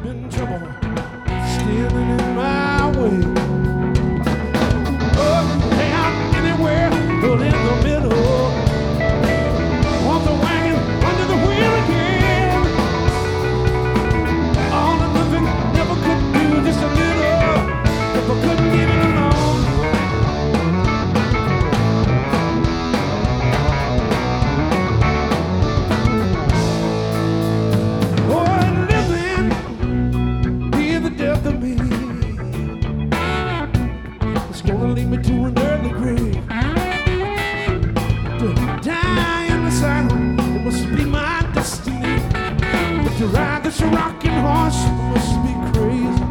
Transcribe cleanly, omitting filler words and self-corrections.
been trouble standing in my way. Oh, down anywhere, but in the middle. Want the wagon under the wheel again. All or nothing, never could do just a little. Never couldn't get it alone. Oh, living, be the death of me. It's gonna lead me to an early grave. To die in the saddle, it must be my destiny. But to ride this rocking horse, it must be crazy.